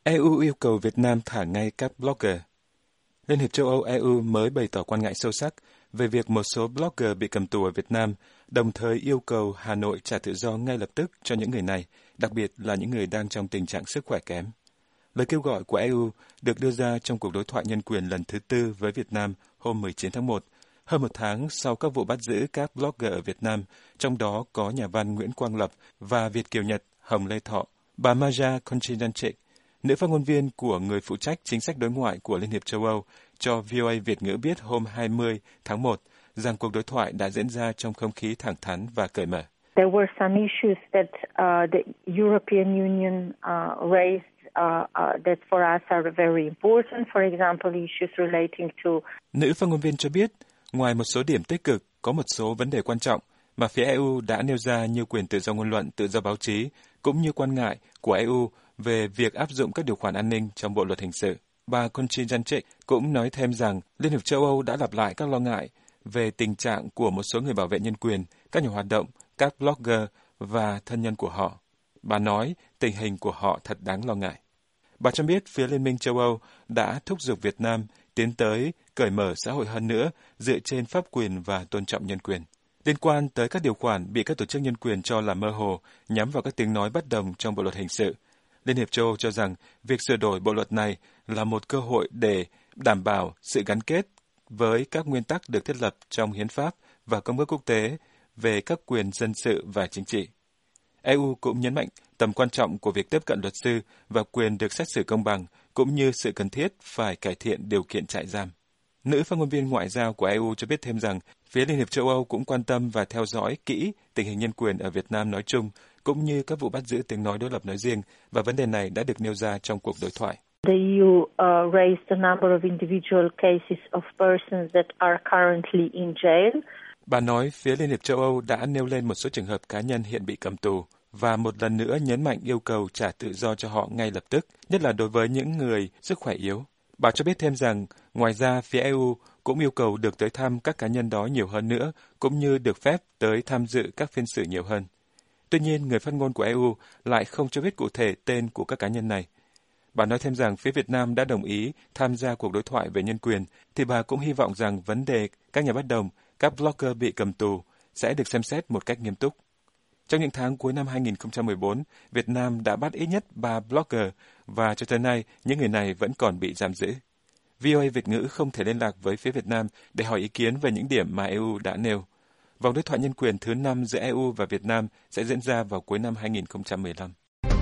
EU yêu cầu Việt Nam thả ngay các blogger. Liên hiệp châu Âu EU mới bày tỏ quan ngại sâu sắc về việc một số blogger bị cầm tù ở Việt Nam, đồng thời yêu cầu Hà Nội trả tự do ngay lập tức cho những người này, đặc biệt là những người đang trong tình trạng sức khỏe kém. Lời kêu gọi của EU được đưa ra trong cuộc đối thoại nhân quyền lần thứ tư với Việt Nam hôm 19 tháng 1, hơn một tháng sau các vụ bắt giữ các blogger ở Việt Nam, trong đó có nhà văn Nguyễn Quang Lập và Việt kiều Nhật Hồng Lê Thọ. Bà Maja Konchidanchik, nữ phát ngôn viên của người phụ trách chính sách đối ngoại của Liên hiệp châu Âu, cho VOA Việt ngữ biết hôm 20 tháng 1 rằng cuộc đối thoại đã diễn ra trong không khí thẳng thắn và cởi mở. There were some issues that the European Union raised that for us are very important. For example, issues relating to. Nữ phát ngôn viên cho biết, ngoài một số điểm tích cực, có một số vấn đề quan trọng mà phía EU đã nêu ra như quyền tự do ngôn luận, tự do báo chí, cũng như quan ngại của EU về việc áp dụng các điều khoản an ninh trong bộ luật hình sự. Bà Konchidanchik cũng nói thêm rằng Liên hiệp châu Âu đã lặp lại các lo ngại về tình trạng của một số người bảo vệ nhân quyền, các nhà hoạt động, các blogger và thân nhân của họ. Bà nói tình hình của họ thật đáng lo ngại. Bà cho biết phía Liên minh châu Âu đã thúc giục Việt Nam tiến tới cởi mở xã hội hơn nữa dựa trên pháp quyền và tôn trọng nhân quyền. Liên quan tới các điều khoản bị các tổ chức nhân quyền cho là mơ hồ nhắm vào các tiếng nói bất đồng trong bộ luật hình sự, Liên hiệp châu Âu cho rằng việc sửa đổi bộ luật này là một cơ hội để đảm bảo sự gắn kết với các nguyên tắc được thiết lập trong hiến pháp và công ước quốc tế về các quyền dân sự và chính trị. EU cũng nhấn mạnh tầm quan trọng của việc tiếp cận luật sư và quyền được xét xử công bằng, cũng như sự cần thiết phải cải thiện điều kiện trại giam. Nữ phát ngôn viên ngoại giao của EU cho biết thêm rằng phía Liên hiệp châu Âu cũng quan tâm và theo dõi kỹ tình hình nhân quyền ở Việt Nam nói chung, cũng như các vụ bắt giữ tiếng nói đối lập nói riêng, và vấn đề này đã được nêu ra trong cuộc đối thoại. The EU raised a number of individual cases of persons that are currently in jail. Bà nói phía Liên hiệp châu Âu đã nêu lên một số trường hợp cá nhân hiện bị cầm tù và một lần nữa nhấn mạnh yêu cầu trả tự do cho họ ngay lập tức, nhất là đối với những người sức khỏe yếu. Bà cho biết thêm rằng, ngoài ra phía EU cũng yêu cầu được tới thăm các cá nhân đó nhiều hơn nữa, cũng như được phép tới tham dự các phiên xử nhiều hơn. Tuy nhiên, người phát ngôn của EU lại không cho biết cụ thể tên của các cá nhân này. Bà nói thêm rằng phía Việt Nam đã đồng ý tham gia cuộc đối thoại về nhân quyền, thì bà cũng hy vọng rằng vấn đề các nhà bất đồng, các blogger bị cầm tù sẽ được xem xét một cách nghiêm túc. Trong những tháng cuối năm 2014, Việt Nam đã bắt ít nhất 3 blogger và cho tới nay, những người này vẫn còn bị giam giữ. VOA Việt ngữ không thể liên lạc với phía Việt Nam để hỏi ý kiến về những điểm mà EU đã nêu. Vòng đối thoại nhân quyền thứ 5 giữa EU và Việt Nam sẽ diễn ra vào cuối năm 2015.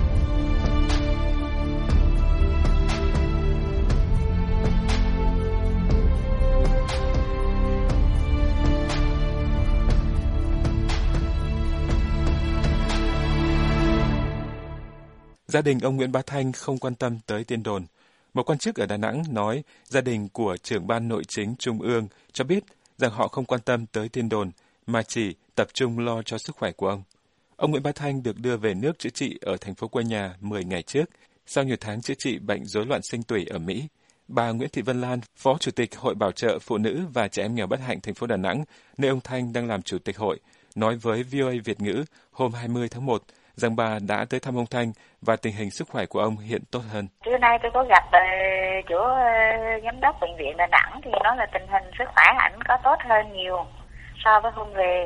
Gia đình ông Nguyễn Bá Thanh không quan tâm tới tin đồn. Một quan chức ở Đà Nẵng nói gia đình của trưởng ban nội chính Trung ương cho biết rằng họ không quan tâm tới tin đồn mà chỉ tập trung lo cho sức khỏe của ông. Ông Nguyễn Bá Thanh được đưa về nước chữa trị ở thành phố quê nhà 10 ngày trước, sau nhiều tháng chữa trị bệnh rối loạn sinh tủy ở Mỹ. Bà Nguyễn Thị Vân Lan, Phó Chủ tịch Hội Bảo trợ Phụ nữ và Trẻ em nghèo bất hạnh thành phố Đà Nẵng, nơi ông Thanh đang làm chủ tịch hội, nói với VOA Việt ngữ hôm 20 tháng 1 rằng bà đã tới thăm ông Thanh và tình hình sức khỏe của ông hiện tốt hơn. Trưa nay tôi có gặp chỗ giám đốc bệnh viện Đà Nẵng thì nói là tình hình sức khỏe ảnh có tốt hơn nhiều so với hôm về.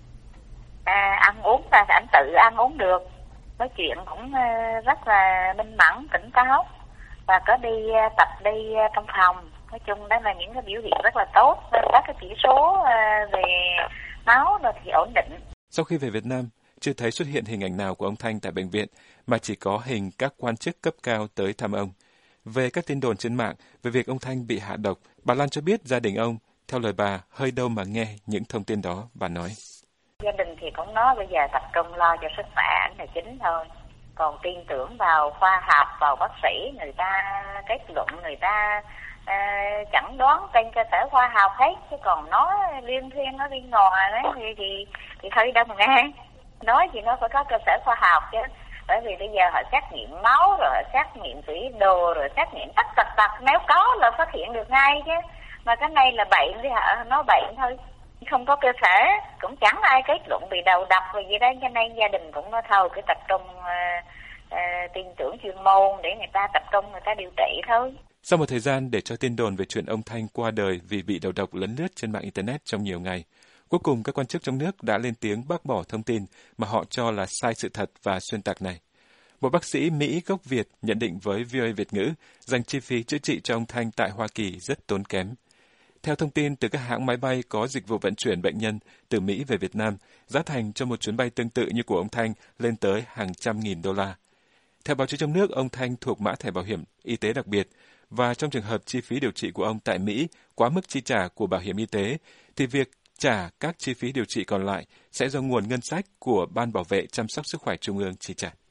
Ăn uống là ảnh tự ăn uống được, nói chuyện cũng rất là minh mẫn, tỉnh táo và có đi tập đi trong phòng. Nói chung đó là những cái biểu hiện rất là tốt, các cái chỉ số về máu rồi thì ổn định. Sau khi về Việt Nam, chưa thấy xuất hiện hình ảnh nào của ông Thanh tại bệnh viện, mà chỉ có hình các quan chức cấp cao tới thăm ông. Về các tin đồn trên mạng về việc ông Thanh bị hạ độc, bà Lan cho biết gia đình ông, theo lời bà, hơi đâu mà nghe những thông tin đó. Bà nói: Gia đình thì cũng nói bây giờ tập trung lo cho sức khỏe ảnh là chính thôi. Còn tin tưởng vào khoa học, vào bác sĩ, người ta kết luận, người ta chẩn đoán trên cơ sở khoa học hết. Chứ còn nói liên thuyên, nói bên ngoài đấy thì hơi đâu mà nghe. Nói thì nó phải có cơ sở khoa học chứ. Bởi vì bây giờ họ xét nghiệm máu, rồi họ xét nghiệm thủy đồ, rồi xét nghiệm tất tật. Nếu có là phát hiện được ngay chứ. Mà cái này là bệnh thì họ nói bệnh thôi. Không có cơ sở, cũng chẳng ai kết luận bị đầu độc rồi gì đấy. Cho nên gia đình cũng nói thôi, cứ tập trung tin tưởng chuyên môn để người ta tập trung người ta điều trị thôi. Sau một thời gian để cho tin đồn về chuyện ông Thanh qua đời vì bị đầu độc lấn lướt trên mạng Internet trong nhiều ngày, cuối cùng các quan chức trong nước đã lên tiếng bác bỏ thông tin mà họ cho là sai sự thật và xuyên tạc này. Một bác sĩ Mỹ gốc Việt nhận định với VOA Việt ngữ rằng chi phí chữa trị cho ông Thanh tại Hoa Kỳ rất tốn kém. Theo thông tin từ các hãng máy bay có dịch vụ vận chuyển bệnh nhân từ Mỹ về Việt Nam, giá thành cho một chuyến bay tương tự như của ông Thanh lên tới hàng trăm nghìn đô la. Theo báo chí trong nước, ông Thanh thuộc mã thẻ bảo hiểm y tế đặc biệt, và trong trường hợp chi phí điều trị của ông tại Mỹ quá mức chi trả của bảo hiểm y tế, thì việc trả các chi phí điều trị còn lại sẽ do nguồn ngân sách của Ban Bảo vệ chăm sóc sức khỏe Trung ương chi trả.